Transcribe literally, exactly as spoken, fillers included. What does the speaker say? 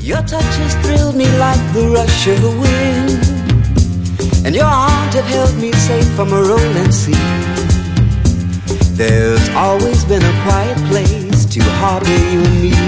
Your touch has thrilled me like the rush of the wind, and your arms have held me safe from a rolling sea. There's always been a quiet place to harbor you and me.